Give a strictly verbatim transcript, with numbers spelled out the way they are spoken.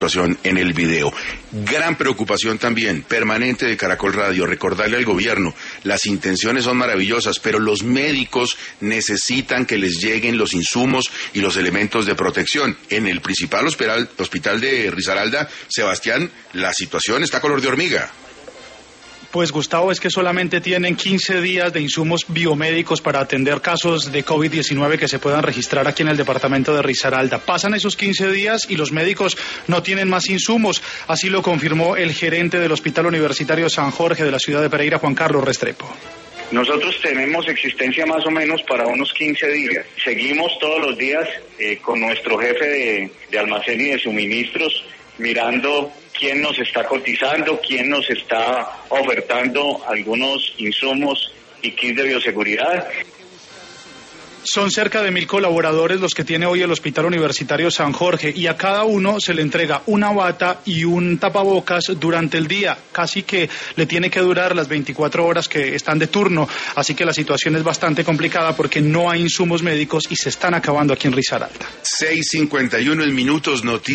situación en el video. Gran preocupación también, permanente de Caracol Radio, recordarle al gobierno, las intenciones son maravillosas, pero los médicos necesitan que les lleguen los insumos y los elementos de protección. En el principal hospital, hospital de Risaralda, Sebastián, la situación está color de hormiga. Pues Gustavo, es que solamente tienen quince días de insumos biomédicos para atender casos de COVID diecinueve que se puedan registrar aquí en el departamento de Risaralda. Pasan esos quince días y los médicos no tienen más insumos, así lo confirmó el gerente del Hospital Universitario San Jorge de la ciudad de Pereira, Juan Carlos Restrepo. Nosotros tenemos existencia más o menos para unos quince días. Seguimos todos los días eh, con nuestro jefe de, de almacén y de suministros mirando quién nos está cotizando, quién nos está ofertando algunos insumos y kits de bioseguridad. Son cerca de mil colaboradores los que tiene hoy el Hospital Universitario San Jorge y a cada uno se le entrega una bata y un tapabocas durante el día, casi que le tiene que durar las veinticuatro horas que están de turno, así que la situación es bastante complicada porque no hay insumos médicos y se están acabando aquí en Risaralda. seis cincuenta y uno en minutos, noticias.